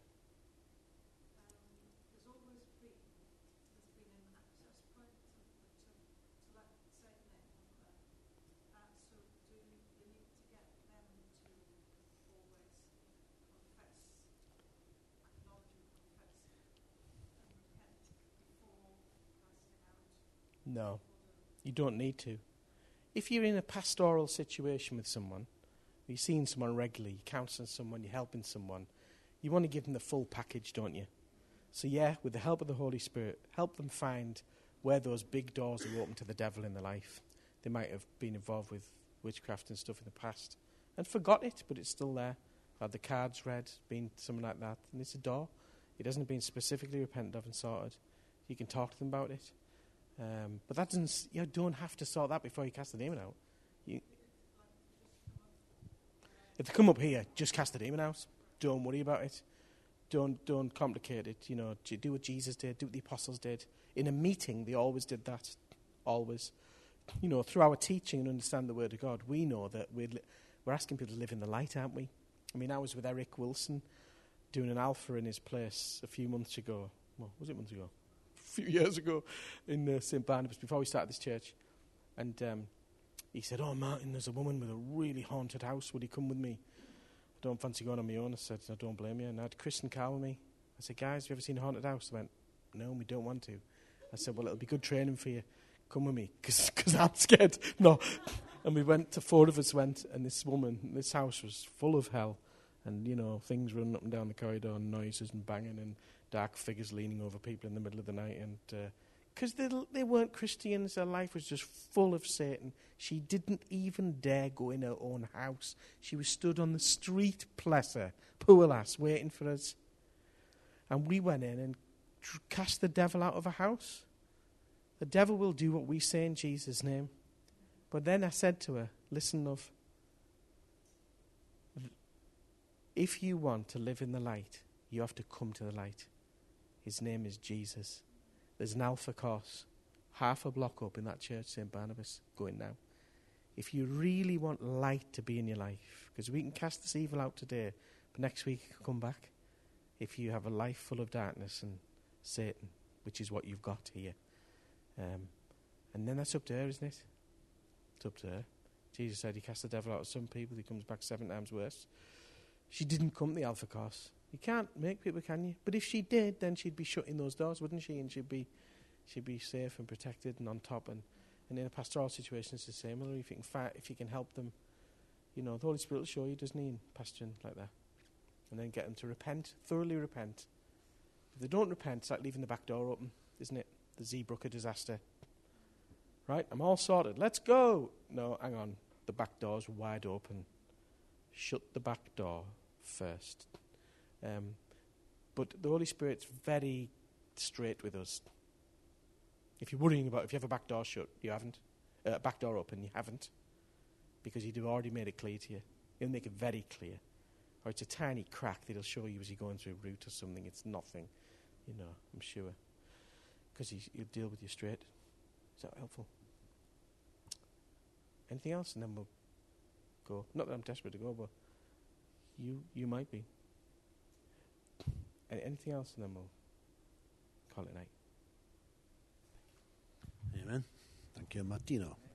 No, you don't need to. If you're in a pastoral situation with someone, you're seeing someone regularly, you're counselling someone, you're helping someone, you want to give them the full package, don't you? So yeah, with the help of the Holy Spirit, help them find where those big doors are open to the devil in their life. They might have been involved with witchcraft and stuff in the past and forgot it, but it's still there. Had the cards read, been something like that, and it's a door. It hasn't been specifically repented of and sorted. You can talk to them about it. Um, but that doesn't, you don't have to sort that before you cast the demon out. You, if they come up here, just cast the demon out. Don't worry about it. Don't don't complicate it. You know, do what Jesus did, do what the apostles did. In a meeting, they always did that. Always. You know, through our teaching and understand the Word of God, we know that we're, li- we're asking people to live in the light, aren't we? I mean, I was with Eric Wilson doing an alpha in his place a few months ago. Well, was it months ago? A few years ago in uh, Saint Barnabas, before we started this church. And um, he said, oh, Martin, there's a woman with a really haunted house. Would he come with me? I don't fancy going on my own. I said, I don't blame you. And I had Chris and Carl with me. I said, guys, have you ever seen a haunted house? They went, no, we don't want to. I said, well, it'll be good training for you. Come with me, because I'm scared. No. And we went, to four of us went, and this woman, this house was full of hell. And, you know, things running up and down the corridor, and noises and banging, and dark figures leaning over people in the middle of the night. And because uh, they, they weren't Christians, their life was just full of Satan. She didn't even dare go in her own house. She was stood on the street, bless her, poor lass, waiting for us. And we went in and tr- cast the devil out of a house. The devil will do what we say in Jesus' name. But then I said to her, listen, love, if you want to live in the light, you have to come to the light. His name is Jesus. There's an alpha course, half a block up in that church, Saint Barnabas, going now. If you really want light to be in your life, because we can cast this evil out today, but next week you can come back. If you have a life full of darkness and Satan, which is what you've got here, Um, and then that's up to her, isn't it? It's up to her. Jesus said he cast the devil out of some people, he comes back seven times worse. She didn't come to the Alpha course. You can't make people, can you? But if she did, then she'd be shutting those doors, wouldn't she? And she'd be she'd be safe and protected and on top. And, and in a pastoral situation, it's the same. Well, if you can fa- if you can help them, you know, the Holy Spirit will show you, doesn't he, in pastoring like that. And then get them to repent, thoroughly repent. If they don't repent, it's like leaving the back door open, isn't it? The Zeebrugge disaster. Right, I'm all sorted. Let's go. No, hang on. The back door's wide open. Shut the back door first. Um, but the Holy Spirit's very straight with us. If you're worrying about if you have a back door shut, you haven't. A uh, back door open, you haven't. Because he'd have already made it clear to you. He'll make it very clear. Or it's a tiny crack that he'll show you as you're going through a route or something. It's nothing, you know, I'm sure. Because he, he'll deal with you straight. Is that helpful? Anything else? And then we'll go. Not that I'm desperate to go, but you you might be. Any, anything else? And then we'll call it night. Amen. Thank you, Martino.